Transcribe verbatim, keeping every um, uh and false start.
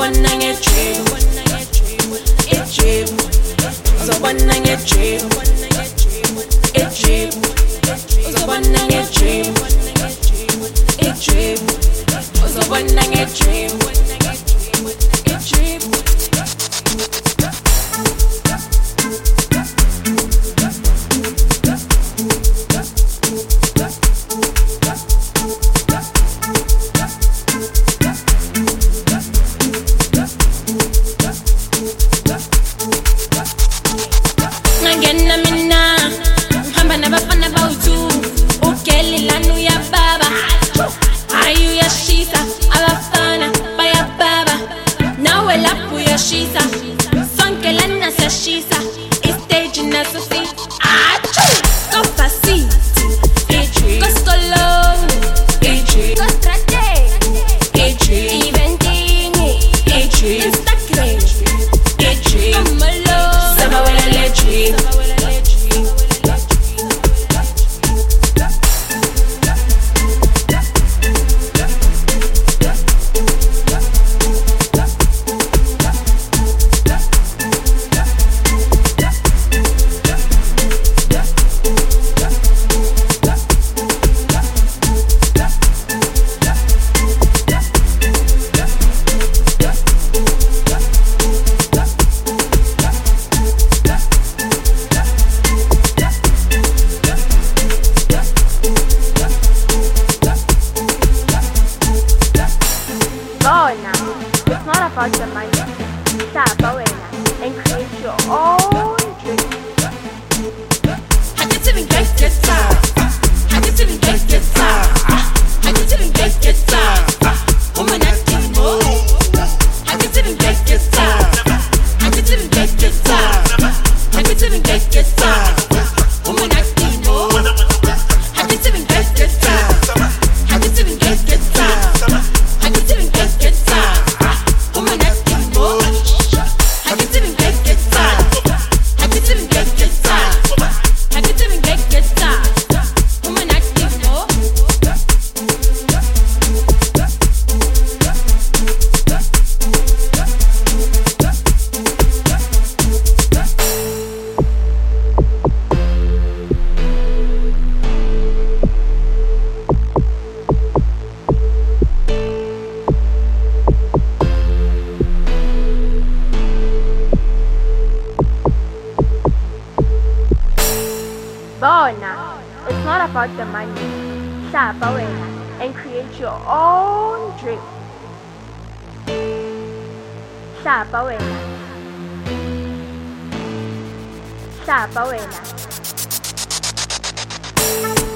uzobona ngedream, idream, uzobona ngedream, idream, uzobona ngedream, idream, uzobona ngedream, idream. Ngena mina ngihamba nabafana bawuthu ugeli lanu ya baba ayu yashisa abafana bayababa nawe lapho yashisa sonke lana siyashisa istage nasusi achu kofasi eji koskolong eji kostrate eji eventing eji Instagram eji amalo sabawela leji. Bona, it's not about the money. Sabawena and create your own dream. I get even get get I get even get get I get even get get woman acting more. I get even get get I get even get get I get even get get woman acting more. I get even get get I get even get get I get even get get woman acting more. I get even get get I get even get get I get even get get woman acting more. Bona, it's not about the money. Sabawena and create your own dream. Sabawena. Sabawena.